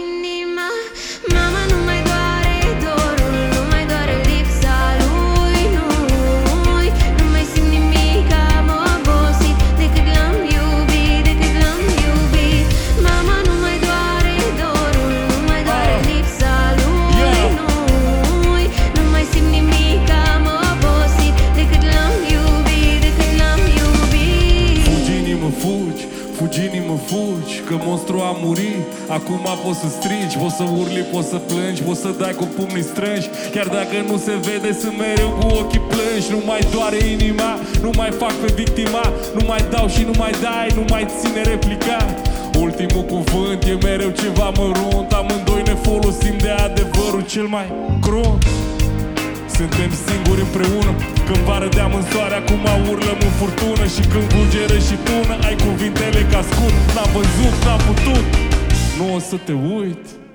inima. Mama, nu mai doare dorul, nu mai doare lipsa lui, nu-i. Nu mai simt nimic, am obosit de cât l-am iubit, de cât l-am iubit. Mama, nu mai doare dorul, nu mai doare lipsa lui, nu-i. Nu mai simt nimic, am obosit de cât l-am iubit, de cât l-am iubit. Fugi, inimă, fugi, fugi, inimă, fugi, că monstru a murit. Acum poți să strigi, poți să urli, poți să plângi, poți să dai cu pumnii strânși. Chiar dacă nu se vede, sunt mereu cu ochii plângi. Nu mai doare inima, nu mai fac pe victima. Nu mai dau și nu mai dai, nu mai ține replica. Ultimul cuvânt e mereu ceva mărunt. Amândoi ne folosim de adevărul cel mai crunt. Suntem singuri împreună. Când vară deam în soare, acum urlăm în furtună. Și când fulgeră și tună, ai cuvintele ca scut. N-am văzut, n-am putut, nu o să te uit.